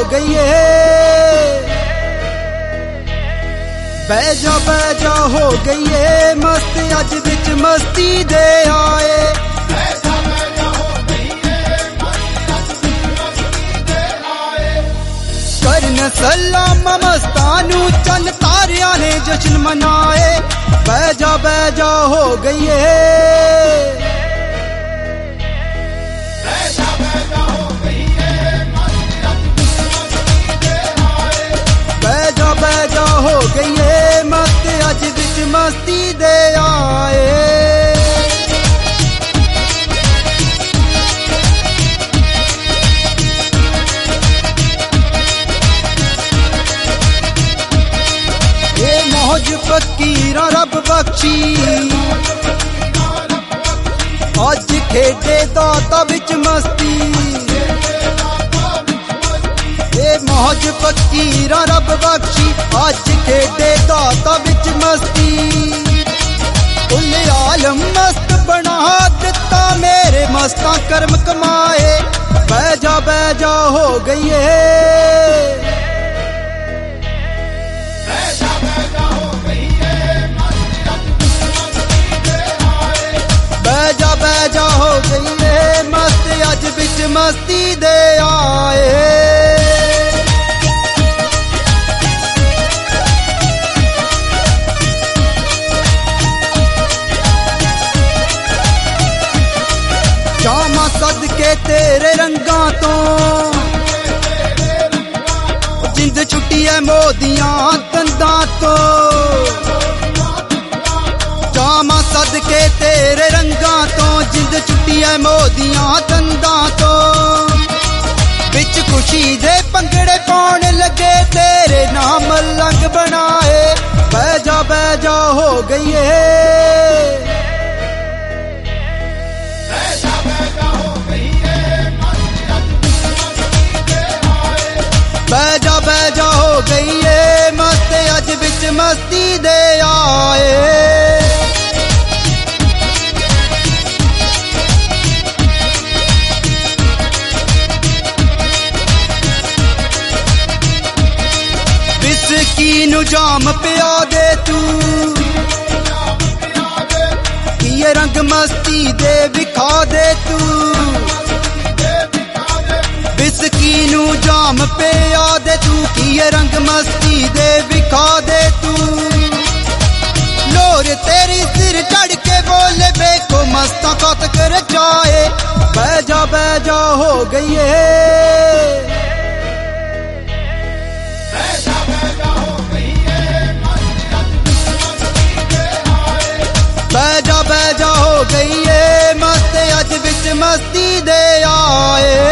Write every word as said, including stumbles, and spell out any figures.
गई है। बैजा बैजा हो गई है मस्त अज बिच मस्ती दे आए। करन सलाम मस्तानू चन तारिया ने जश्न मनाए। बैजा बैजा हो गई है। बैजा बैजा हो गई है मस्त अज बिच मस्ती दे आए। ये मौज फकीरा रब बख्शी अज खेडे दाता बिच मस्ती। ये मौज फकीरा रब बख्शी अज खेडे दाता बिच मस्ती। कुल आलम मस्त बना दिता मेरे मस्ता कर्म कमाए। बैजा बैजा हो गई है। बैजा बैजा हो गई है मस्त अज बिच मस्ती दे आए। जामा सदके तेरे रंगा तो जिंद छुट्टी है मोदियां दंदा तो। जामा सदके तेरे रंगा तो जिंद छुट्टी है मोदियां दंदा तो। बिच खुशी दे पंगड़े पाउण लगे तेरे नाम लंग बनाए। बैजा बैजा हो गई है। बैजा बैजा हो गई है मस्त अज बिच मस्ती दे आए। विस्की नु जाम पिया दे तू ये रंग मस्ती दे विखा दे तू। विस्की नु जाम पे दे तू की ये रंग मस्ती दे विखा दे तू। लोर तेरी सिर चढ़ के बोले बेको मस्ता कत कर जाए। बैजा बैजा हो गई है। बैजा बैजा हो गई है मस्त अज बिच मस्ती दे आए।